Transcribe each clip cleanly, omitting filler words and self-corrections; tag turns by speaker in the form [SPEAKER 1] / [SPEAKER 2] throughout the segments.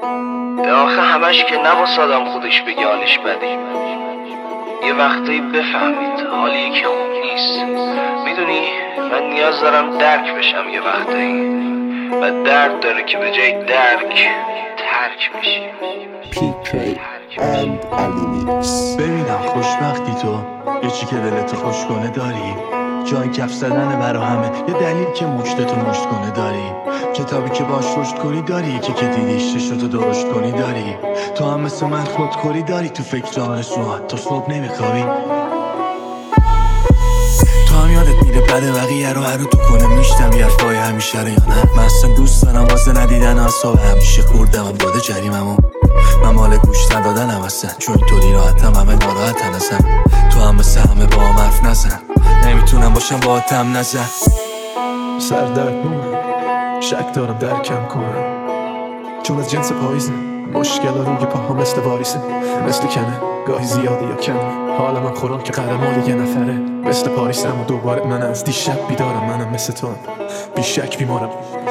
[SPEAKER 1] آخه همش که نباس آدم خودش بگه حالش بده. یه وقتایی بفهمید حال یکی خوب نیست. میدونی من نیاز دارم درک بشم یه وقتایی، و درد داره که به جای درک ترک میشی.
[SPEAKER 2] PK and Alice.
[SPEAKER 3] ببینم خوشبختی تو، یه چی که دلت خوش کنه داری، جای کف زدن برا همه، یه دلیل که مشتتو مشت کنه داری، کتابی که باش رشد کنی داری، یکی که دیدیش چشتو درشت کنی داری، تو هم مثل من خودخوری داری، تو فکر آرزوهات تو صبح نمیخوابی، تو هم یادت میره بعد بقیه رو هر رو تو کنه میشتم یه حرفای همیشه رو یا نه. من اصلا دوست دارم واسه ندیدن آسابه، همیشه خوردم داده جریممو، من مال گوش ندادنم اصلا، چون اینطوری راحتم همه ناراحتن اصلا، تو هم مثل همه با هم حرف نزن، نمیتونم باشم با تم نزن.
[SPEAKER 4] سردرد بومم، شک دارم درکم کنم، چون از جنس پاییزه، مشکل روی پاها مثل واریسه، مثل کنه گاهی زیاده یا کمه، حالا من خورم که قهرمان یه نفره، مثل پاریسم و دوباره من از دیشب بیدارم، منم مثل تو هم بیشک بیمارم.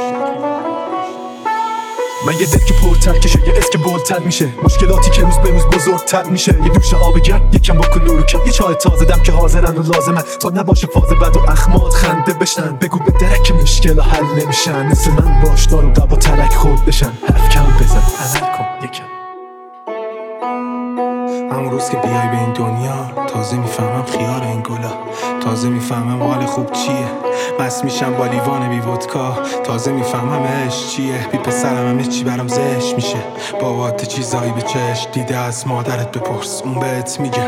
[SPEAKER 4] من یه دل که پرتر کشه، یه اسم که بلتر میشه، مشکلاتی که روز به روز بزرگتر میشه، یه دوش آب گرد یکم بکن نور کم، یه چای تازه دم که حاضرن و لازمن، تا نباشه فاز بد و اخماد خنده بشن، بگو به درک مشکل حل نمیشن، مثل من باش دار و دبا ترک خود بشن، حرف کم بزن عمل کن یکم.
[SPEAKER 5] همون روز که بیای به این دنیا تازه میفهمم خیار این گلا، تازه میفهمم حال خوب چیه، مست میشم با لیوان بی ودکا، تازه میفهمم عشق چیه، بی پسرم همه چی برام زشت میشه، بابات چیزایی به چشم دیده از مادرت بپرس اون بهت میگه.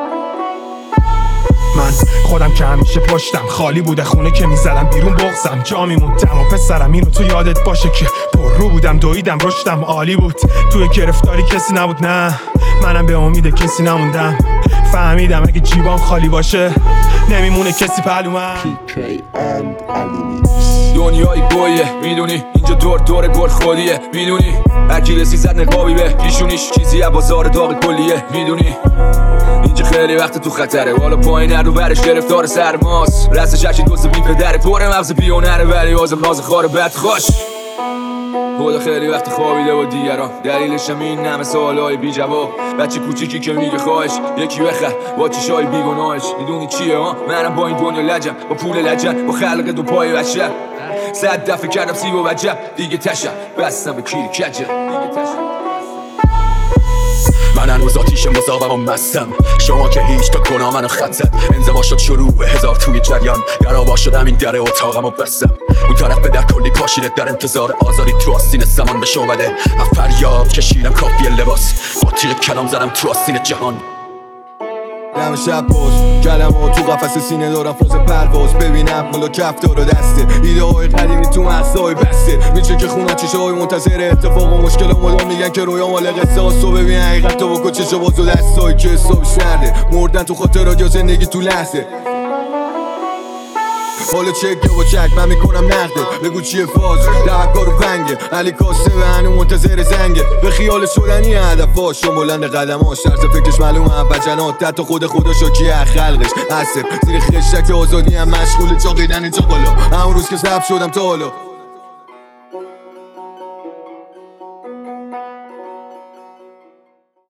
[SPEAKER 5] من خودم که همیشه پشتم خالی بوده، خونه که میزدم بیرون بغزم جا میموندم، و پسرم اینو تو یادت باشه که پر رو بودم دویدم رشدم عالی بود، توی گرفتاری کسی نبود، نه منم به امید کسی نموندم، فهمیدم اگه جیبام خالی باشه نمیمونه کسی پهلومم.
[SPEAKER 2] PK and Alice.
[SPEAKER 6] دنیای بایه میدونی، اینجا دور گل خودیه میدونی، هرکی رسی زد نقابی به پیشونیش، چیزی از بازار داغ کلیه میدونی، اینجا خیلی وقت تو خطره، والا پایین رو برش گرفتار سرماست، رستش هرچی دوست بی پدره، پر مغز بیونره ولی آزم ناز خار بد خوش، خدا خیلی وقت خوابیده و دیگران، دلیلشم این همه سوالای بی جواب، بچه کوچیکی که میگه خواهش یکی بخر با چشای بیگناهش، میدونی چیه ها، منم با این دنیا لجم، با پول لجن، با خلق دو پای بچه، 100 دفعه کردم سیب و وجب دیگه تشم، بستم به کیری کجه
[SPEAKER 7] من هنوز آتیش مذابم و مستم، شما که هیچ تا گناه منو خطت، انزوا شد شروع هزار توی جریان، گرابا شدم این در اتاقم و بستم، اون طرف به در کلی پاشیده در انتظار آزاری، تو آستین زمان به شعبده فریاد کشیدم کافی لباس، با تیر کلام زدم تو آستین جهان.
[SPEAKER 8] دم شب باز کلمه تو قفس سینه دارم فاز پرواز، ببینم ملا کفتار و دسته، ایده های قدیمی تو مغزهای بسته، میشه که خونه چشه های منتظر اتفاق و مشکل مدام میگن که رویا مال قصه هاست، و ببین حقیقت تو بکن چشه باز و دستایی که حسابش نرده، مردن تو خاطرات یا زندگی تو لحظه، حالا چک یا با چک من میکنم نقده، بگو چیه فاز دهکار و پنگه، علی کاسه به هنو منتظر زنگه، به خیال شدنی هدفاش شون بلند قدماش، طرز فکرش معلومه اول جنات، حتی خدا شاکیه خلقش عصب زیر خشک آزادی هم مشغول چاقیدن اینجا بالا، همون روز که ضبط شدم تا حالا